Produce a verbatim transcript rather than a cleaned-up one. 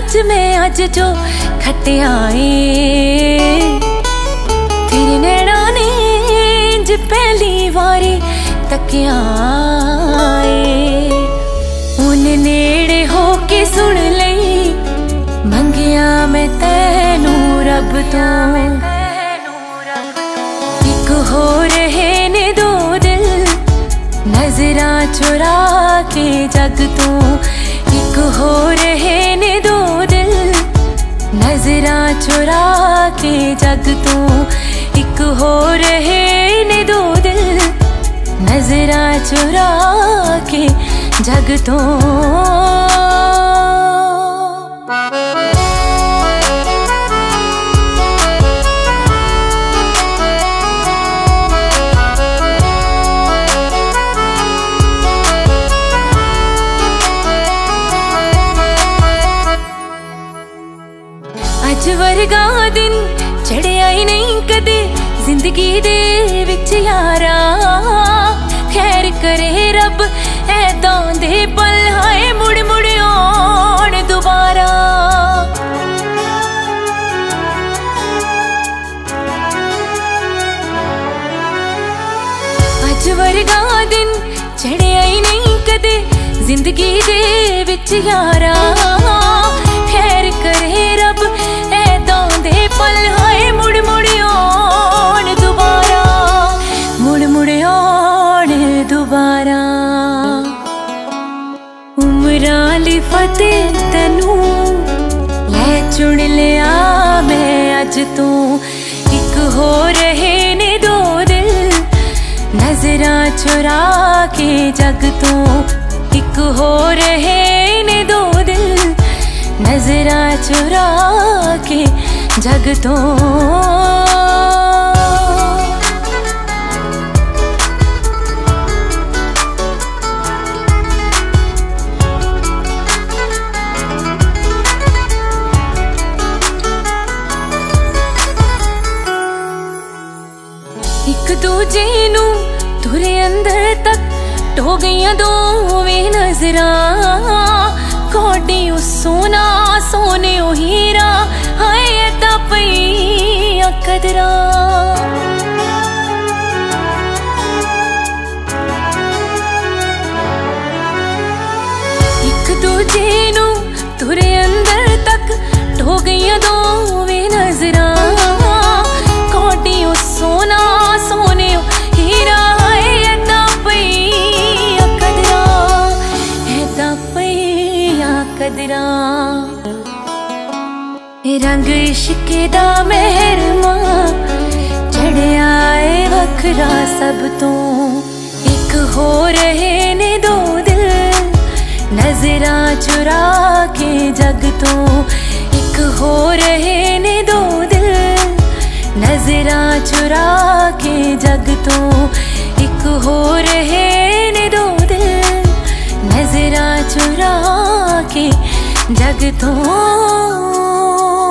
च मैं अज जो खटिया ए तेरे नैना ने ज पहली वारी तकिया ए उन नेड़े हो के सुन लई मंगिया मैं तैनू रब तो एक हो रहे ने दो दिल नजरा चुरा के जग तू एक हो रहे ने दो दिल नजरा चुरा के जग तू एक हो रहे ने दो दिल नजरा चुरा के जग तो अज वर्गा दिन चढ़िया ही नहीं कदे जिंदगी दे विच यारा खैर करे रब ऐदां दे पल हाए मुड़ मुड़ आउण दोबारा अज वर्गा दिन चढ़िया ही नहीं कदे जिंदगी दे विच यारा खैर करे रब ऐदां दे पल हाए मुड़ मुड़ आउण दोबारा मुड़ मुड़ आउण दोबारा उमरां ली फतेह तैनू लै चुन लिया मैं अज तू एक हो रहे ने दो दिल नजरा चुरा के जग तू एक हो रहे ने दो दिल नजरा चुरा के जग तो एक दूजे नू तुरे अंदर तक टो गईयां दोवें नजरा कोडी सोना सोने ओ हीरा हाय ऐदा पईया कदरा एक दूजे नू तुरे अंदर तक टो गईयां दोवें नजरा कोडी सोना सोने ओ हीरा हाय ऐदा पईया कदरा ऐदा पईया कदरा रंग इश्के दा मेहरमा चढ़िया ए वखरा सब तो एक हो रहे ने दो दिल नजरा चुरा के जग तो एक हो रहे ने दो दिल नजरा चुरा के जग तो एक हो रहे ने दो दिल नजरा चुरा के जग तो